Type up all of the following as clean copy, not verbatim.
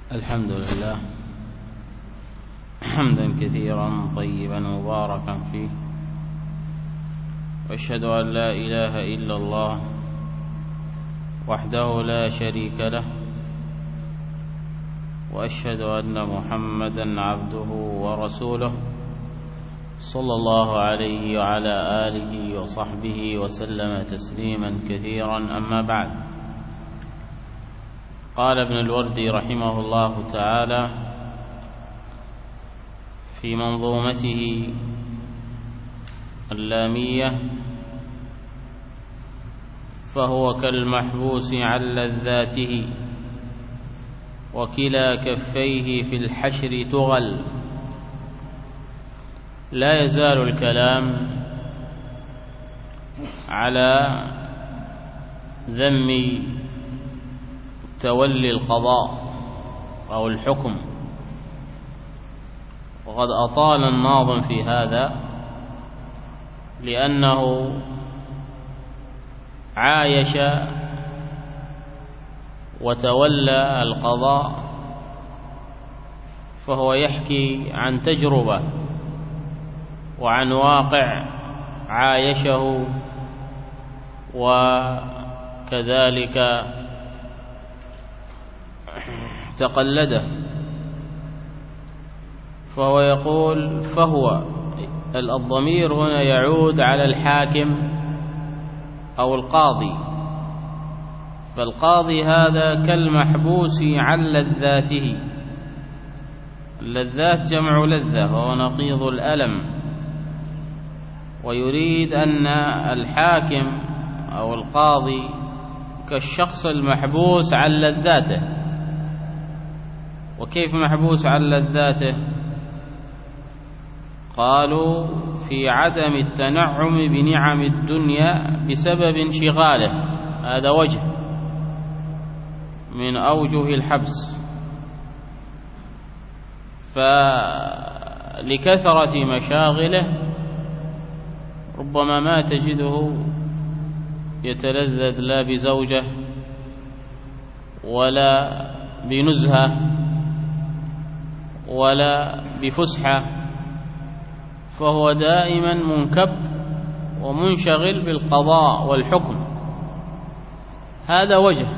الحمد لله حمدا كثيرا طيبا مباركا فيه، وأشهد أن لا إله إلا الله وحده لا شريك له، وأشهد أن محمدا عبده ورسوله صلى الله عليه وعلى آله وصحبه وسلم تسليما كثيرا. أما بعد، قال ابن الوردي رحمه الله تعالى في منظومته اللامية: فهو كالمحبوس عن لذاته وكلا كفيه في الحشر تغل. لا يزال الكلام على ذم تولي القضاء أو الحكم، وقد أطال الناظم في هذا لأنه عايش وتولى القضاء، فهو يحكي عن تجربة وعن واقع عايشه وكذلك تقلده. فهو يقول فهو، الضمير هنا يعود على الحاكم أو القاضي، فالقاضي هذا كالمحبوس عن لذاته. اللذات جمع لذة وهو نقيض الألم، ويريد أن الحاكم أو القاضي كالشخص المحبوس عن لذاته. وكيف محبوس عن لذاته؟ قالوا في عدم التنعم بنعم الدنيا بسبب انشغاله، هذا وجه من أوجه الحبس. فلكثرة مشاغله ربما ما تجده يتلذذ لا بزوجة ولا بنزهة ولا بفسحة، فهو دائما منكب ومنشغل بالقضاء والحكم. هذا وجه.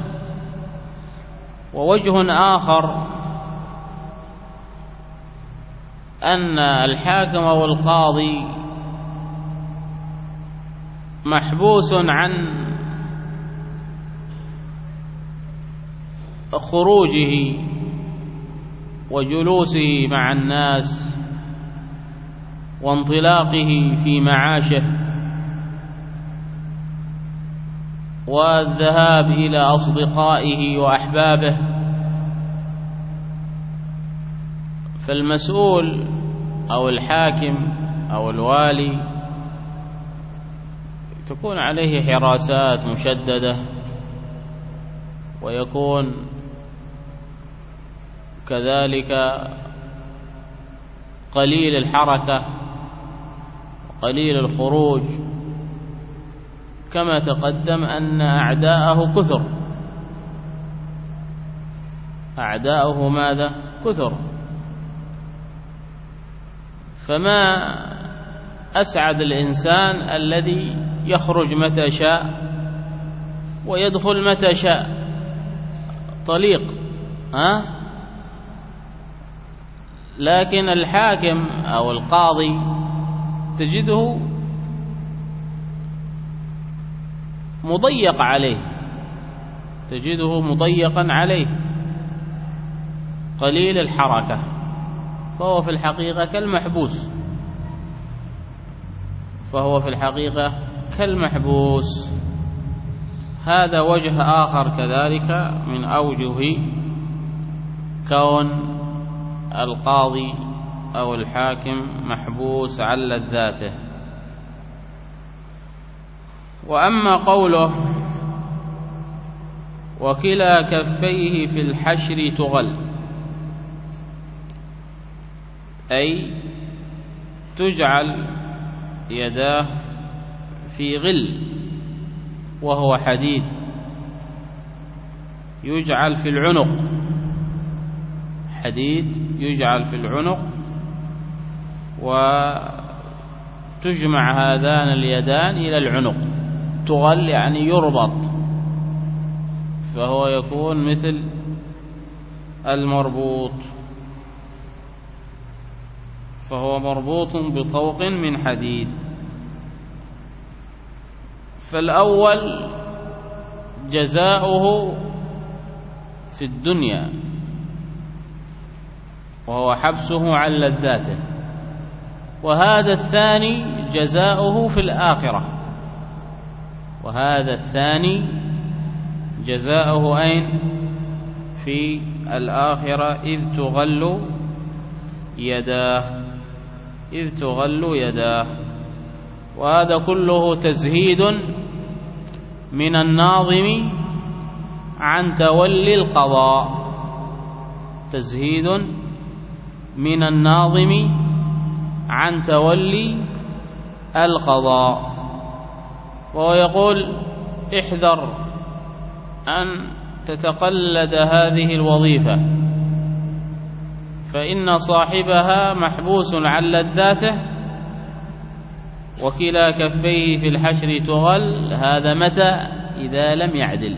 ووجه آخر أن الحاكم أو القاضي محبوس عن خروجه وجلوسه مع الناس وانطلاقه في معاشه والذهاب إلى أصدقائه وأحبابه. فالمسؤول أو الحاكم أو الوالي تكون عليه حراسات مشددة، ويكون كذلك قليل الحركة وقليل الخروج، كما تقدم أن أعداءه كثر. أعداءه ماذا؟ كثر. فما أسعد الإنسان الذي يخرج متى شاء ويدخل متى شاء، طليق. لكن الحاكم أو القاضي تجده مضيق عليه، تجده مضيقا عليه، قليل الحركة، فهو في الحقيقة كالمحبوس. فهو في الحقيقة كالمحبوس. هذا وجه آخر كذلك من أوجه كون القاضي أو الحاكم محبوس عن لذاته. وأما قوله وكلا كفيه في الحشر تغل، أي تجعل يداه في غل، وهو حديد يجعل في العنق حديد يجعل في العنق وتجمع هذان اليدان إلى العنق، تغل يعني يربط، فهو يكون مثل المربوط، فهو مربوط بطوق من حديد. فالأول جزاؤه في الدنيا وهو حبسه عن لذاته، وهذا الثاني جزاؤه في الآخرة، وهذا الثاني جزاؤه أين؟ في الآخرة، إذ تغل يداه، إذ تغل يداه. وهذا كله تزهيد من الناظم عن تولي القضاء، تزهيد من الناظم عن تولي القضاء. وهو يقول احذر أن تتقلد هذه الوظيفة، فإن صاحبها محبوس عن لذاته وكلا كفيه في الحشر تغل. هذا متى؟ إذا لم يعدل،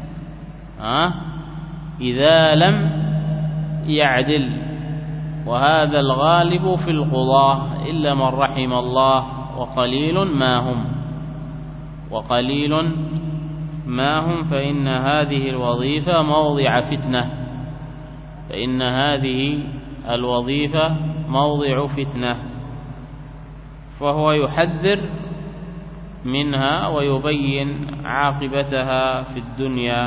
إذا لم يعدل، وهذا الغالب في القضاة إلا من رحم الله، وقليل ما هم، وقليل ما هم، فإن هذه الوظيفة موضع فتنة، فإن هذه الوظيفة موضع فتنة، فهو يحذر منها ويبين عاقبتها في الدنيا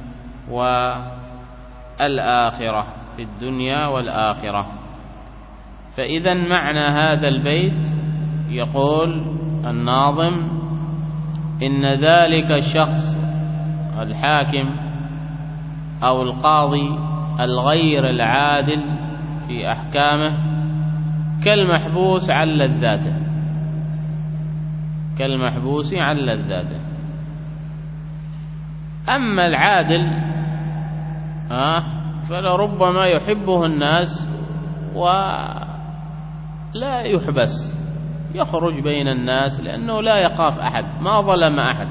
والآخرة، في الدنيا والآخرة. فإذا معنى هذا البيت يقول الناظم إن ذلك الشخص الحاكم أو القاضي الغير العادل في أحكامه كالمحبوس عن لذاته، كالمحبوس عن لذاته. أما العادل فلربما يحبه الناس ولا يحبس، يخرج بين الناس لأنه لا يخاف أحد، ما ظلم أحد،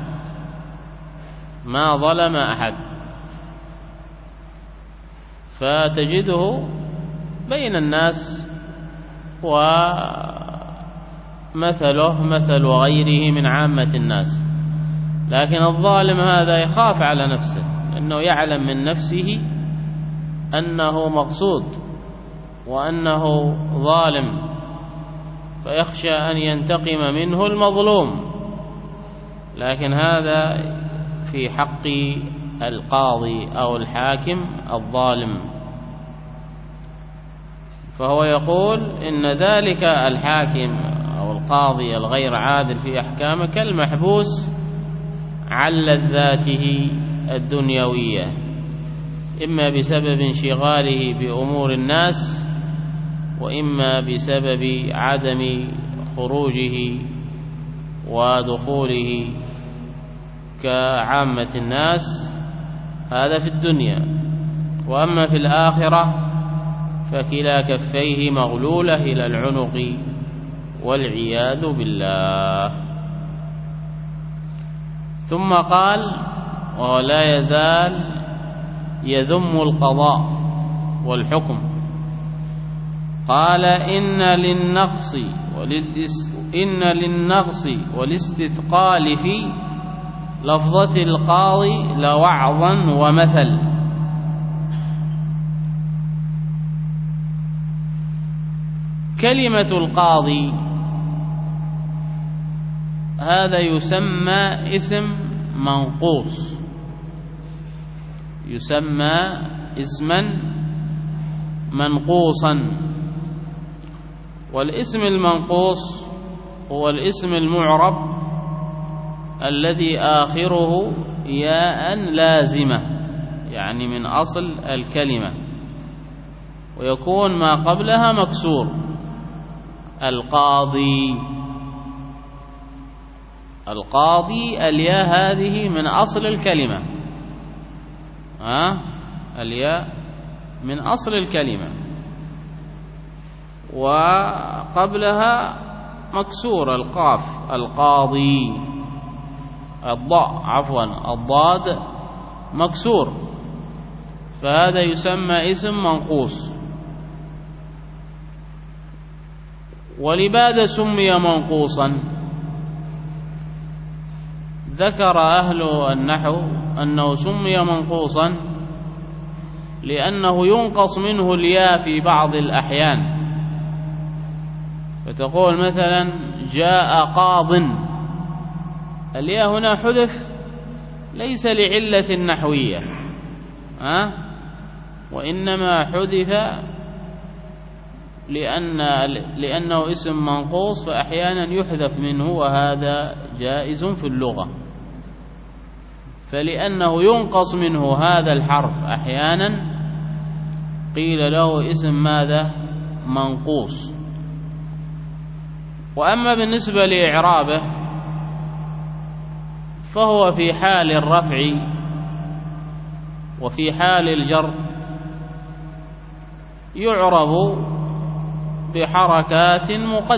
ما ظلم أحد، فتجده بين الناس ومثله مثل غيره من عامة الناس. لكن الظالم هذا يخاف على نفسه، لأنه يعلم من نفسه أنه مقصود وأنه ظالم، فيخشى أن ينتقم منه المظلوم. لكن هذا في حق القاضي أو الحاكم الظالم. فهو يقول إن ذلك الحاكم أو القاضي الغير عادل في أحكامه كالمحبوس عن لذاته الدنيوية، إما بسبب انشغاله بأمور الناس، وإما بسبب عدم خروجه ودخوله كعامة الناس. هذا في الدنيا. وأما في الآخرة فكلا كفيه مغلولة إلى العنق والعياذ بالله. ثم قال ولا يزال يذم القضاء والحكم، قال إن للنقص والاستثقال في لفظة القاضي لوعظا ومثل. كلمة القاضي هذا يسمى اسم منقوص، يسمى اسما منقوصا. والاسم المنقوص هو الاسم المعرب الذي آخره ياء لازمة، يعني من أصل الكلمة، ويكون ما قبلها مكسور. القاضي، القاضي الياء هذه من أصل الكلمة، الياء من أصل الكلمة، وقبلها مكسور القاف القاضي، الضاد مكسور، فهذا يسمى اسم منقوص. ولماذا سمي منقوصا؟ ذكر أهل النحو أنه سمي منقوصا لأنه ينقص منه الياء في بعض الأحيان، فتقول مثلا جاء قاض، الياء هنا حذف ليس لعلة نحوية، وإنما حذف لأنه اسم منقوص، فأحيانا يحذف منه، وهذا جائز في اللغة. فلأنه ينقص منه هذا الحرف أحيانا قيل له اسم ماذا؟ منقوص. وأما بالنسبة لإعرابه فهو في حال الرفع وفي حال الجر يعرب بحركات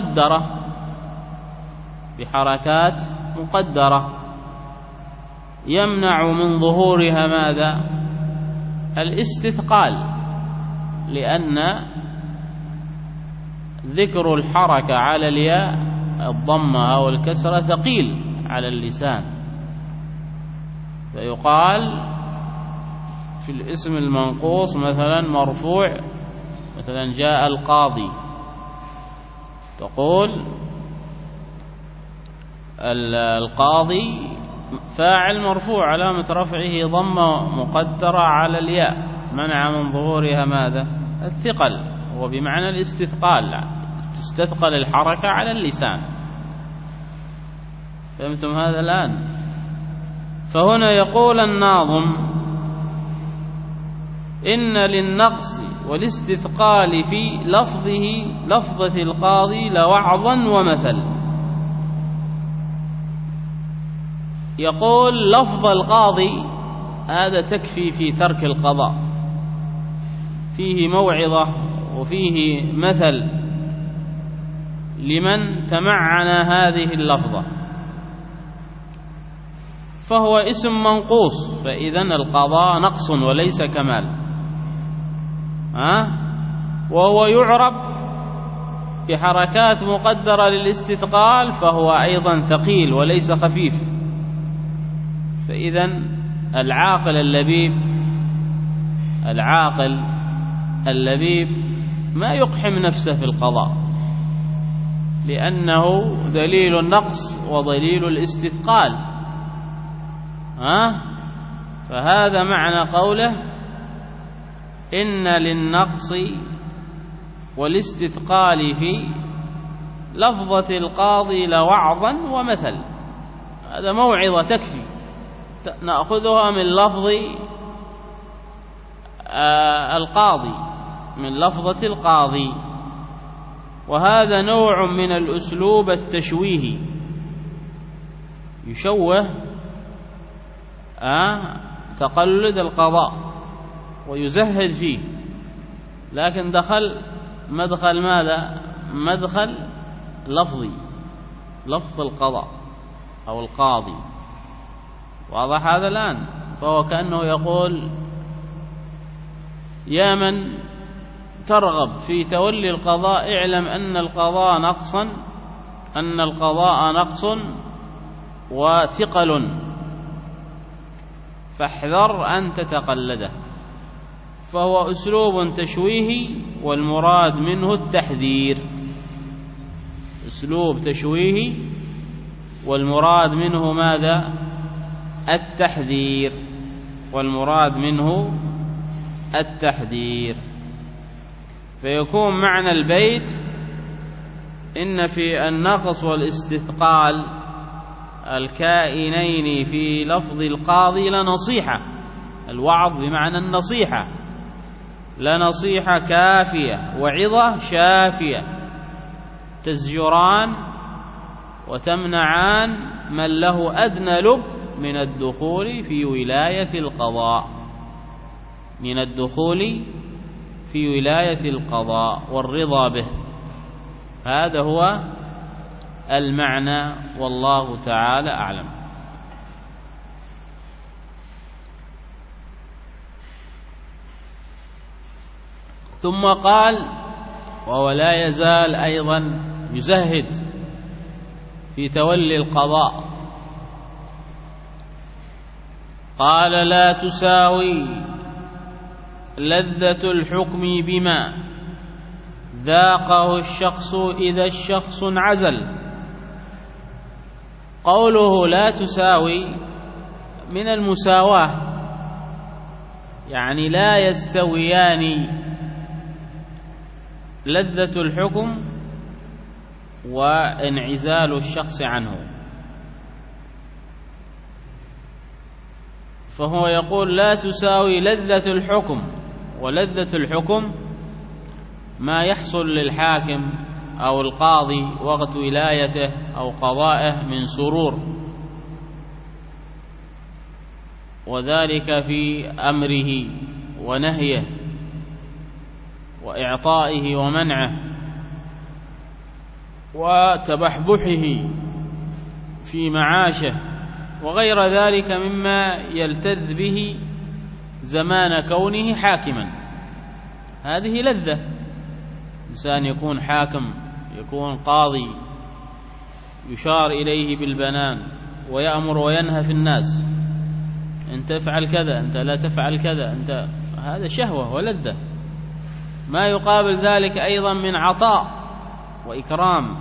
مقدرة يمنع من ظهورها ماذا؟ الاستثقال، لأن ذكر الحركة على الياء الضمة أو الكسرة ثقيل على اللسان، فيقال في الاسم المنقوص مثلا مرفوع، مثلا جاء القاضي، تقول القاضي فاعل مرفوع علامة رفعه ضمة مقدرة على الياء منع من ظهورها ماذا؟ الثقل، هو بمعنى الاستثقال، تستثقل الحركة على اللسان. فهمتم هذا الآن؟ فهنا يقول الناظم إن للنقص والاستثقال في لفظة القاضي لوعظا ومثل. يقول لفظ القاضي هذا تكفي في ترك القضاء، فيه موعظة وفيه مثل لمن تمعن هذه اللفظة، فهو اسم منقوص، فإذن القضاء نقص وليس كمال، وهو يعرب بحركات مقدرة للاستثقال، فهو أيضا ثقيل وليس خفيف. فإذن العاقل اللبيب ما يقحم نفسه في القضاء، لأنه دليل النقص ودليل الاستثقال. فهذا معنى قوله إن للنقص والاستثقال في لفظة القاضي لوعظا ومثل. هذا موعظة تكفي، نأخذها من لفظ القاضي، من لفظة القاضي، وهذا نوع من الأسلوب التشويهي، يشوه تقلد القضاء ويزهد فيه، لكن دخل مدخل ماذا؟ مدخل لفظي، لفظ القضاء أو القاضي. واضح هذا الآن؟ فهو كأنه يقول يا من ترغب في تولي القضاء اعلم أن القضاء نقص وثقل، فاحذر أن تتقلده. فهو أسلوب تشويهي والمراد منه التحذير، أسلوب تشويهي والمراد منه ماذا؟ التحذير، والمراد منه التحذير. فيكون معنى البيت إن في النقص والاستثقال الكائنين في لفظ القاضي لنصيحة، الوعظ بمعنى النصيحة، لنصيحة كافية وعظة شافية تزجران وتمنعان من له أدنى لب من الدخول في ولاية القضاء، من الدخول في ولاية القضاء والرضا به. هذا هو المعنى، والله تعالى أعلم. ثم قال: وهو لا يزال أيضا يزهد في تولي القضاء. قال: لا تساوي لذة الحكم بما ذاقه الشخص إذا الشخص انعزل. قوله لا تساوي من المساواة، يعني لا يستويان لذة الحكم وانعزال الشخص عنه. فهو يقول لا تساوي لذة الحكم، ولذة الحكم ما يحصل للحاكم أو القاضي وقت ولايته أو قضائه من سرور، وذلك في أمره ونهيه وإعطائه ومنعه وتبحبحه في معاشه وغير ذلك مما يلتذ به زمان كونه حاكما. هذه لذة، إنسان يكون حاكم، يكون قاضي، يشار إليه بالبنان ويأمر وينهى في الناس: أنت تفعل كذا، أنت لا تفعل كذا، أنت. هذا شهوة ولذة. ما يقابل ذلك أيضا من عطاء وإكرام،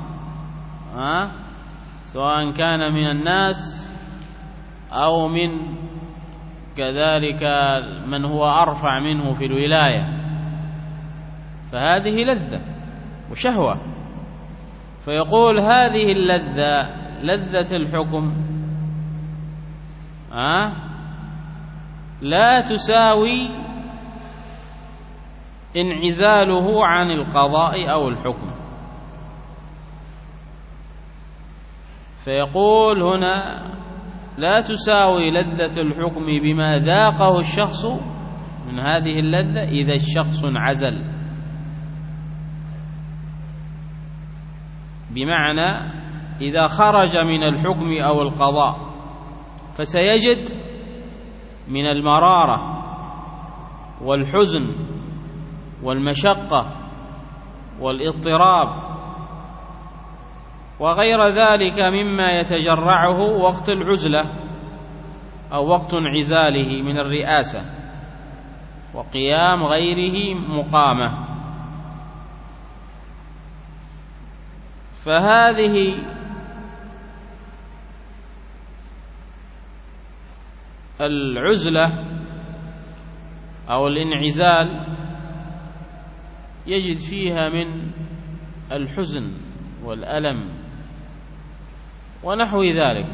سواء كان من الناس أو من كذلك من هو أرفع منه في الولاية. فهذه لذة وشهوة. فيقول هذه اللذة، لذة الحكم، لا تساوي انعزاله عن القضاء أو الحكم. فيقول هنا لا تساوي لذة الحكم بما ذاقه الشخص من هذه اللذة إذا الشخص انعزل، بمعنى إذا خرج من الحكم أو القضاء فسيجد من المرارة والحزن والمشقة والاضطراب وغير ذلك مما يتجرعه وقت العزلة أو وقت انعزاله من الرئاسة وقيام غيره مقامه. فهذه العزلة أو الانعزال يجد فيها من الحزن والألم ونحو ذلك.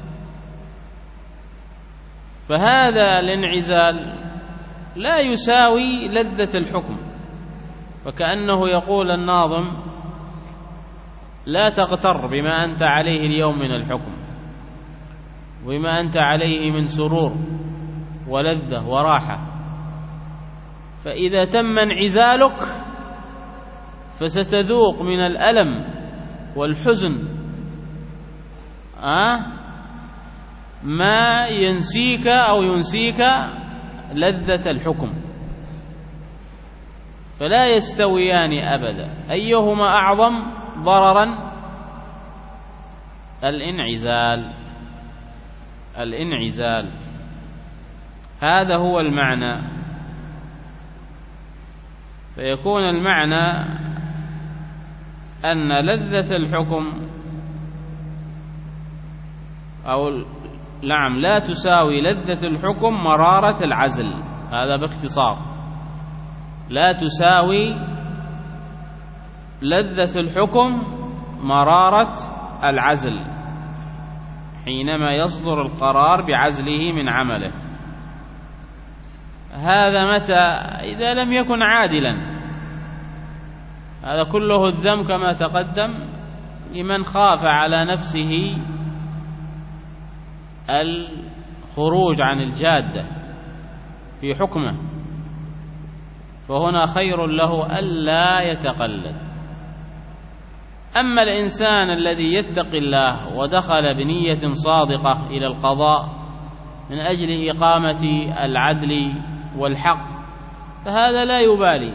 فهذا الانعزال لا يساوي لذة الحكم. فكأنه يقول الناظم: لا تغتر بما أنت عليه اليوم من الحكم وبما أنت عليه من سرور ولذة وراحة، فإذا تم انعزالك فستذوق من الألم والحزن ما ينسيك أو ينسيك لذة الحكم. فلا يستويان أبدا، أيهما أعظم ضررا؟ الانعزال. هذا هو المعنى. فيكون المعنى أن لذة الحكم لا تساوي لذة الحكم مرارة العزل. هذا باختصار. لا تساوي لذة الحكم مرارة العزل حينما يصدر القرار بعزله من عمله. هذا متى؟ إذا لم يكن عادلا. هذا كله الذم كما تقدم لمن خاف على نفسه الخروج عن الجادة في حكمه، فهنا خير له ألا يتقلد. أما الإنسان الذي يتقي الله ودخل بنية صادقة إلى القضاء من أجل إقامة العدل والحق فهذا لا يبالي،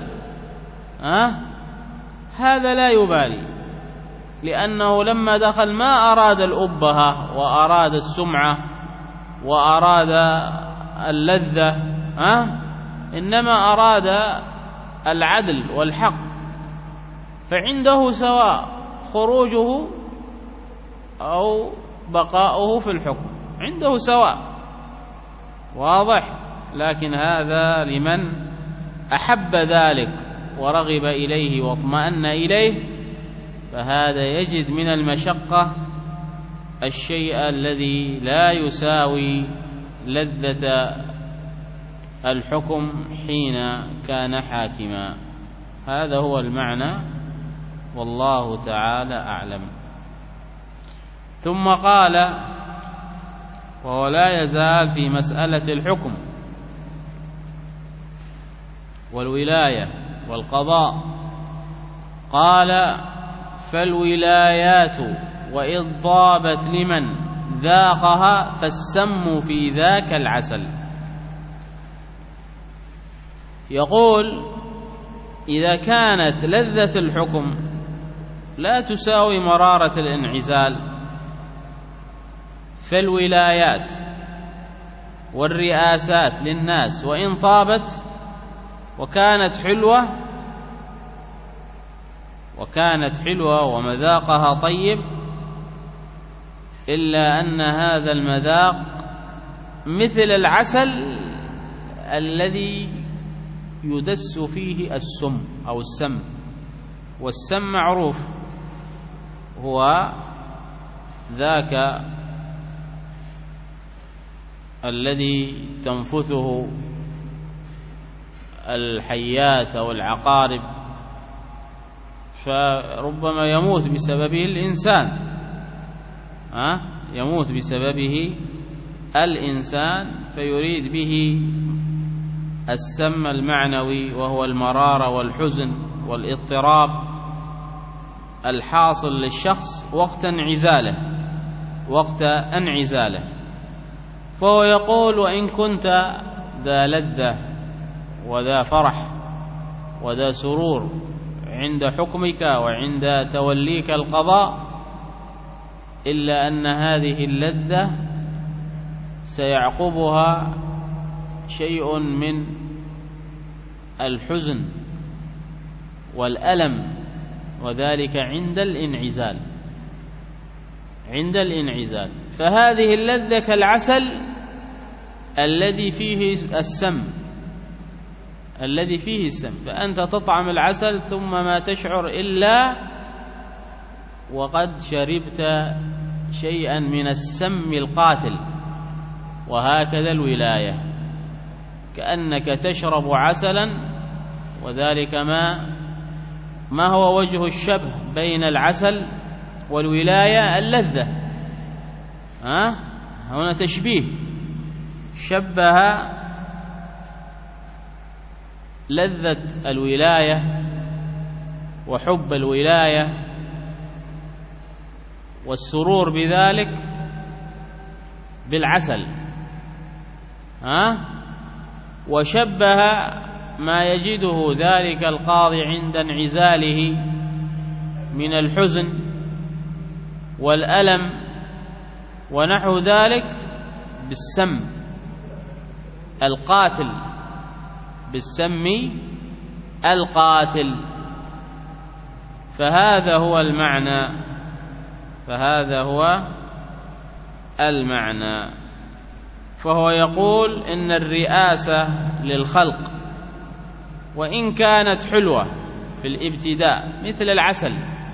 هذا لا يبالي، لأنه لما دخل ما أراد الأبهة وأراد السمعة وأراد اللذة، إنما أراد العدل والحق، فعنده سواء خروجه أو بقاؤه في الحكم، عنده سواء، واضح. لكن هذا لمن أحب ذلك ورغب إليه واطمأن إليه، فهذا يجد من المشقة الشيء الذي لا يساوي لذة الحكم حين كان حاكما. هذا هو المعنى، والله تعالى أعلم. ثم قال: وهو لا يزال في مسألة الحكم والولاية والقضاء، قال: فالولايات وإذ ضابت لمن ذاقها فالسم في ذاك العسل. يقول: إذا كانت لذة الحكم لا تساوي مرارة الانعزال، فالولايات والرئاسات للناس وإن طابت وكانت حلوة ومذاقها طيب، إلا أن هذا المذاق مثل العسل الذي يدس فيه السم أو السم، والسم معروف هو ذاك الذي تنفثه الحيات أو العقارب، فربما يموت بسببه الإنسان، يموت بسببه الإنسان، فيريد به السم المعنوي وهو المرارة والحزن والاضطراب الحاصل للشخص وقت انعزاله. فهو يقول: وإن كنت ذا لذة وذا فرح وذا سرور عند حكمك وعند توليك القضاء، إلا أن هذه اللذة سيعقبها شيء من الحزن والألم، وذلك عند الانعزال. فهذه اللذة كالعسل الذي فيه السم، فأنت تطعم العسل ثم ما تشعر إلا وقد شربت شيئا من السم القاتل. وهكذا الولاية، كأنك تشرب عسلا، وذلك ما هو وجه الشبه بين العسل والولاية؟ اللذة. هنا تشبيه، شبه لذة الولاية وحب الولاية والسرور بذلك بالعسل، وشبه ما يجده ذلك القاضي عند انعزاله من الحزن والألم ونحو ذلك بالسم القاتل، بالسم القاتل. فهذا هو المعنى. فهو يقول إن الرئاسة للخلق وإن كانت حلوة في الابتداء مثل العسل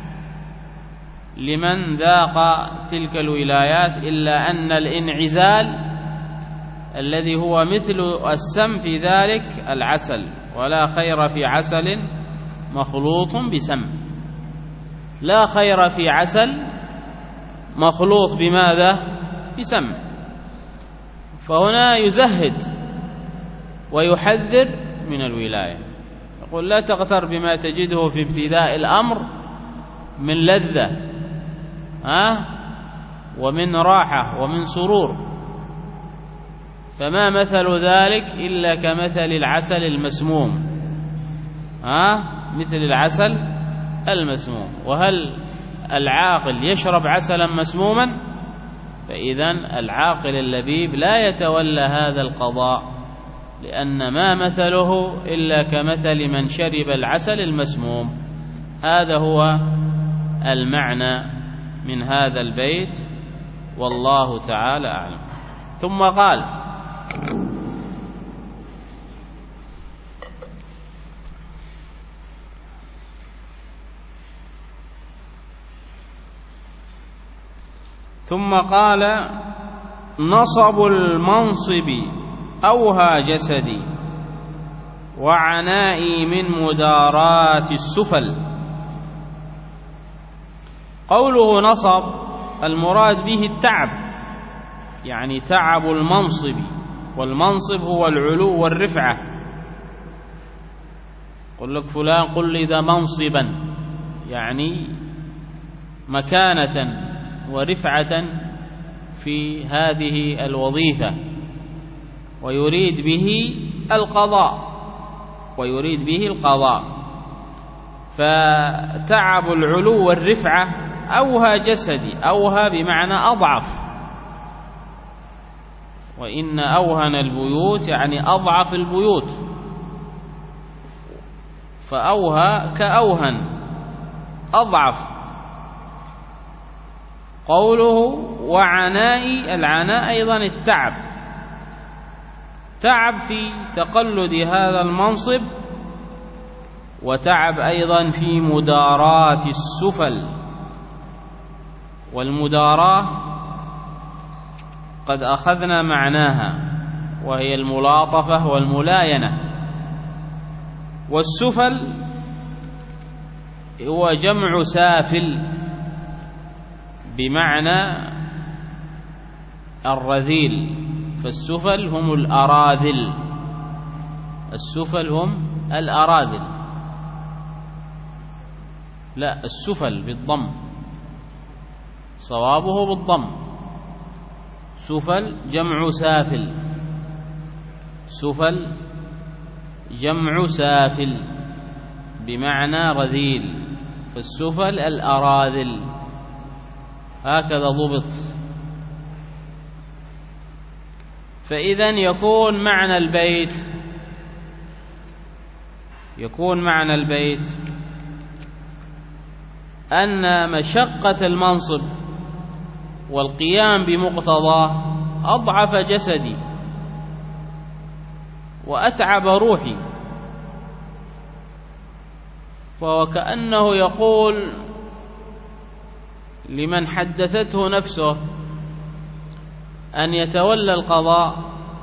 لمن ذاق تلك الولايات، إلا أن الانعزال الذي هو مثل السم في ذلك العسل، ولا خير في عسل مخلوط بسم. لا خير في عسل مخلوط بماذا؟ بسم. فهنا يزهد ويحذر من الولاية، يقول لا تغتر بما تجده في ابتداء الأمر من لذة ومن راحة ومن سرور، فما مثل ذلك إلا كمثل العسل المسموم، مثل العسل المسموم. وهل العاقل يشرب عسلا مسموما؟ فإذن العاقل اللبيب لا يتولى هذا القضاء، لأن ما مثله إلا كمثل من شرب العسل المسموم. هذا هو المعنى من هذا البيت، والله تعالى أعلم. ثم قال: نصب المنصب أوهى جسدي وعنائي من مدارات السفل. قوله نصب المراد به التعب، يعني تعب المنصب، والمنصب هو العلو والرفعة. قل لك فلان قل لي ذا منصبا، يعني مكانة ورفعة في هذه الوظيفة، ويريد به القضاء. فتعب العلو والرفعة أوهى جسدي، أوهى بمعنى أضعف، وإن أوهن البيوت يعني أضعف البيوت، فأوهى كأوهن أضعف. قوله وعنائي، العناء أيضا التعب، تعب في تقلد هذا المنصب، وتعب أيضا في مداراة السفل. والمداراة قد أخذنا معناها، وهي الملاطفة والملاينة. والسفل هو جمع سافل بمعنى الرذيل، فالسفل هم الأراذل، السفل هم الأراذل، لا السفل بالضم، صوابه بالضم. سفل جمع سافل، سفل جمع سافل بمعنى رذيل، فالسفل الأراذل، هكذا ضبط. فإذن يكون معنى البيت أن مشقة المنصب والقيام بمقتضاه أضعف جسدي وأتعب روحي. فوكأنه يقول لمن حدثته نفسه أن يتولى القضاء: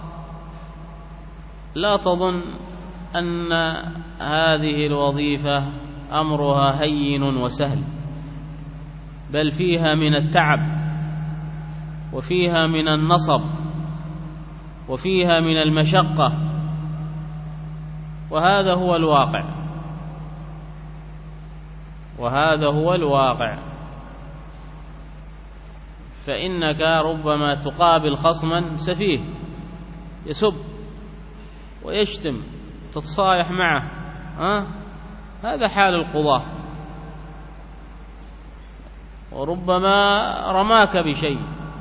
لا تظن أن هذه الوظيفة أمرها هين وسهل، بل فيها من التعب، وفيها من النصب، وفيها من المشقة، وهذا هو الواقع. فإنك ربما تقابل خصما سفيه يسب ويشتم، تتصايح معه، هذا حال القضاة. وربما رماك بشيء،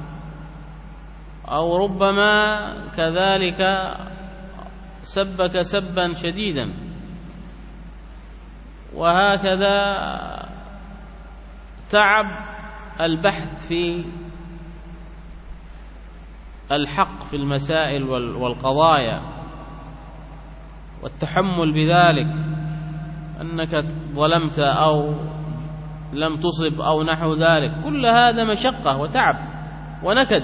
أو ربما كذلك سبك سبا شديدا، وهكذا تعب البحث في الحق في المسائل والقضايا، والتحمل بذلك، أنك ظلمت أو لم تصب أو نحو ذلك، كل هذا مشقة وتعب ونكد.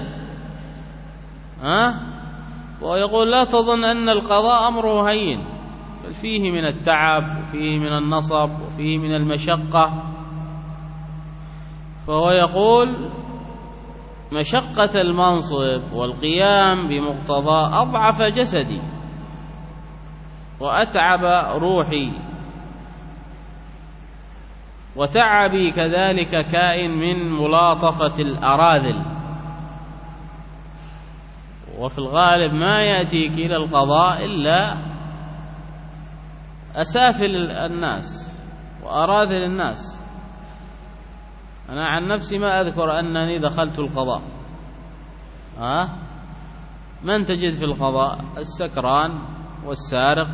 ويقول لا تظن أن القضاء أمره هين، بل فيه من التعب، وفيه من النصب، وفيه من المشقة. فهو يقول مشقة المنصب والقيام بمقتضى أضعف جسدي وأتعب روحي، وتعبي كذلك كائن من ملاطفة الأراذل، وفي الغالب ما يأتيك إلى القضاء إلا أسافل الناس وأراذل الناس. أنا عن نفسي ما أذكر أنني دخلت القضاء. من تجد في القضاء؟ السكران والسارق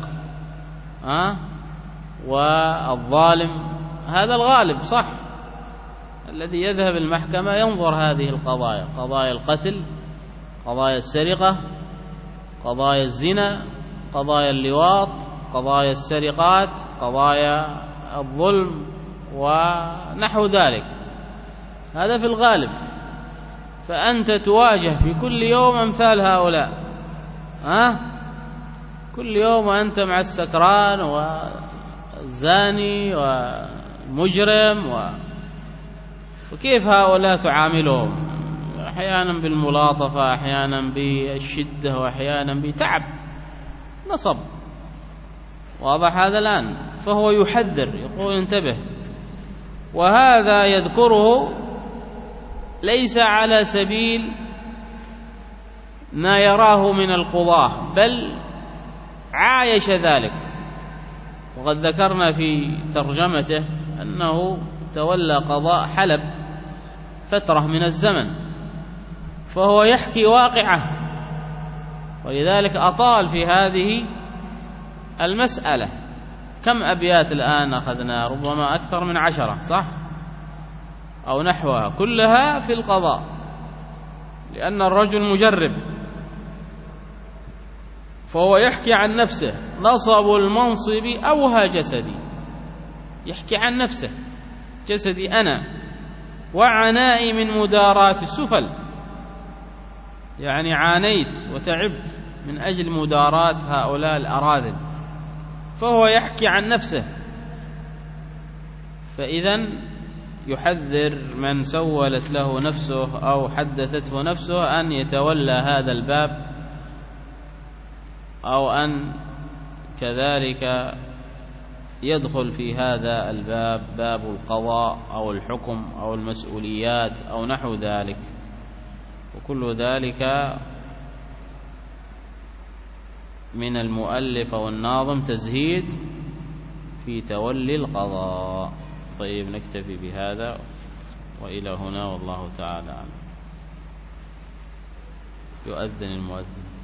والظالم، هذا الغالب صح. الذي يذهب المحكمة ينظر هذه القضايا، قضايا القتل، قضايا السرقة، قضايا الزنا، قضايا اللواط، قضايا السرقات، قضايا الظلم ونحو ذلك، هذا في الغالب. فأنت تواجه في كل يوم أمثال هؤلاء، كل يوم وأنت مع السكران والزاني والمجرم وكيف هؤلاء تعاملهم؟ أحيانا بالملاطفة، أحيانا بالشدة، وأحيانا بتعب نصب. واضح هذا الآن؟ فهو يحذر، يقول انتبه. وهذا يذكره ليس على سبيل ما يراه من القضاة، بل عايش ذلك. وقد ذكرنا في ترجمته أنه تولى قضاء حلب فترة من الزمن، فهو يحكي واقعه، ولذلك أطال في هذه المسألة. كم أبيات الآن أخذنا؟ ربما أكثر من 10، صح؟ أو نحوها، كلها في القضاء، لأن الرجل مجرب. فهو يحكي عن نفسه: نصب المنصب أوهى جسدي، يحكي عن نفسه، جسدي أنا، وعنائي من مداراة السفل، يعني عانيت وتعبت من أجل مداراة هؤلاء الأراذل. فهو يحكي عن نفسه. فإذن يحذر من سولت له نفسه أو حدثته نفسه أن يتولى هذا الباب، أو أن كذلك يدخل في هذا الباب، باب القضاء أو الحكم أو المسؤوليات أو نحو ذلك. وكل ذلك من المؤلف أو الناظم تزهيد في تولي القضاء. طيب، نكتفي بهذا وإلى هنا، والله تعالى أعلم. يؤذن المؤذن.